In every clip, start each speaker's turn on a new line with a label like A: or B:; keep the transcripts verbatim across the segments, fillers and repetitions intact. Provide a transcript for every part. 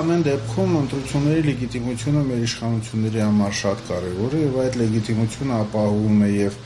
A: ամեն դեպքում ընտրությունների լեգիտիմությունը մեր իշխանությունների համար շատ կարևոր է եւ այդ լեգիտիմությունը ապահովում է եւ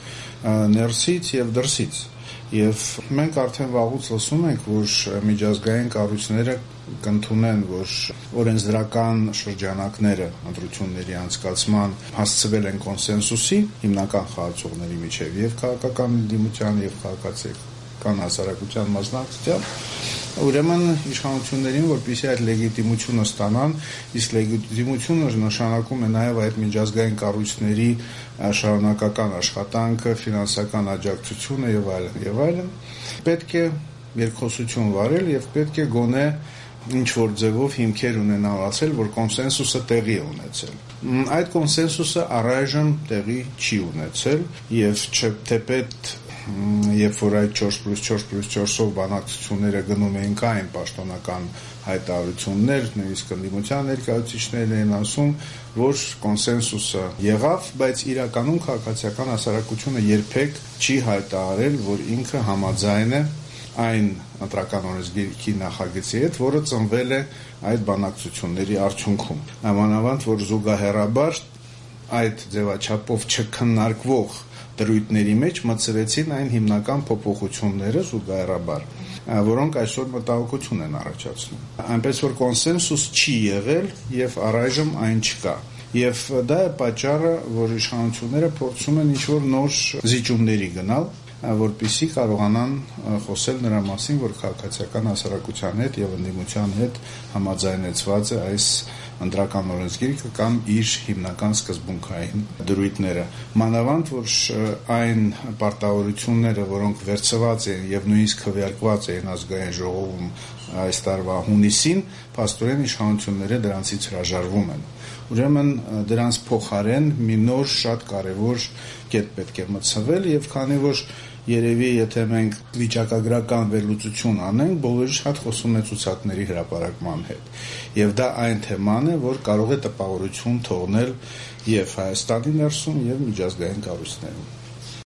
A: ներսից եւ դրսից։ Եվ մենք արդեն վաղուց լսում ենք, որ միջազգային կառույցները կընդունեն, որ օրենսդրական շրջանակները ընտրությունների անցկացման հասցվել են կոնսենսուսի հիմնական խաղացողների միջև եւ քաղաքական դիմության եւ քաղաքացիական հասարակության մասնակցությամբ, ուրեմն իշխանություններին, որպեսզի այդ լեգիտիմությունը ստանան, իսկ լեգիտիմությունը նշանակում է նաեւ այդ միջազգային կառույցների շարունակական աշխատանքը, ֆինանսական աջակցությունը եւ այլն եւ այլն, պետք է երկխոսություն վարել եւ պետք է գոնե ինչ որ ձևով հիմքեր ունենալ ասել, որ կոնսենսուսը տեղի է ունեցել։ Այդ կոնսենսուսը առայժմ տեղի չի ունեցել եւ թեպետ երբ որ այդ four plus four plus four-ով բանակցությունները գնում էին կային պաշտոնական հայտարարություններ, նույնիսկ ընդդիմության ներկայացուցիչներն էին ասում, որ կոնսենսուսը եղավ, բայց իրականում քաղաքացիական հասարակությունը երբեք չի հայտարարել, որ ինքը համաձայն է այն ընտրական օրենսգիրքի նախագծի հետ, որը ծնվել է այդ բանակցությունների արդյունքում։ Նամանավանդ, որ զուգահեռաբար այդ ձևաչափով չքննարկվող դրույթների մեջ մտցրեցին այն հիմնական փոփոխությունները զուգահեռաբար, որոնք այսօր մտահոգություն են առաջացնում։ Այնպես որ կոնսենսուս չի եղել եւ առայժմ այն չկա։ Եվ դա է պատճառը, որ իշխանությունները փորձում են ինչ-որ նոր զիջումների գնալ, որպեսզի կարողանան խոսել նրա մասին, որ քաղաքացիական հասարակության հետ եւ ընդդիմության հետ համաձայնեցված է այս ընտրական օրենսգիրքը կամ իր հիմնական սկզբունքային դրույթները։ Մանավանդ, որ այն պարտավորությունները, որոնք վերցված են եւ նույնիսկ քվեարկված են ազգային ժողովում այս տարվա հունիսին, փաստորեն իշխանությունները դրանցից հրաժարվում են։ Ուրեմն դրանց փոխարեն մի նոր շատ կարևոր կետ պետք է մտցվել եւ քանի որ երևի եթե մենք վիճակագրական վերլուծություն անենք, բոլորը շատ խոսում են ցուցակների հրապարակման հետ։ Եվ դա այն թեման է, որ կարող է տպավորություն թողնել եւ Հայաստանի ներսում եւ միջազգային կառույցներում։